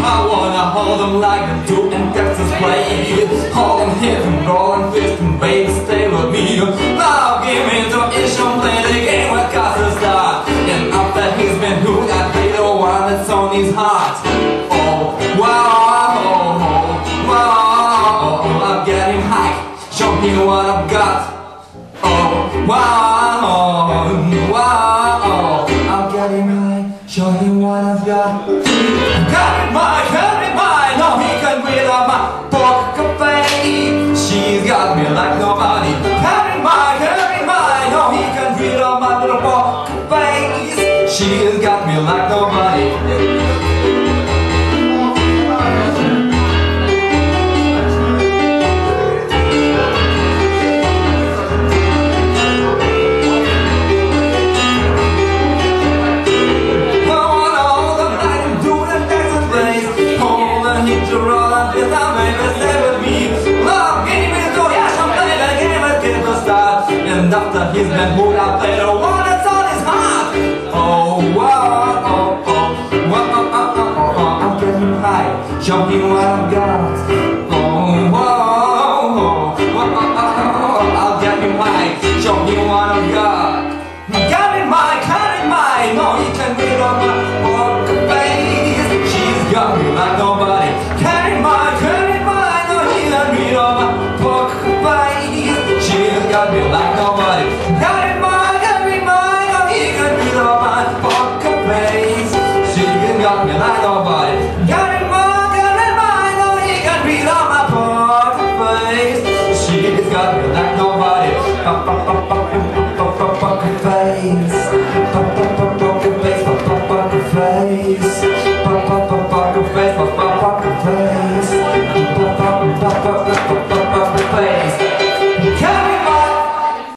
I wanna hold them like the Duke and Texas play. Hold them, hit them, roll and twist them, baby, stay with me. Now give me the issue, play the game with Casa Star. And after he's been hooked, I play the one that's on his heart. Oh, wow, oh, wow, I'm getting high. Show me what I've got. Oh, wow, wow, I'm getting high. Show me what I've got. Carry my, no he can read on my poker face. She's got me like nobody. Carry my, no he can read on my little poker face. She's got me like nobody. And after he's been moved out there, the one that's on his heart. Oh, wow, oh, oh, wow, I'm getting high. Show me what I've got. Oh, wow, I'll get him high. Show me what I've got. Carry my, no, he can read on my poker face. She's got me like nobody. Carry my, no, he can read on my poker face. She's got me like nobody. Carry my, no, he can read on my poker face. She's got me like nobody. Carry my, no, he can read on my poker face. She's got me like nobody.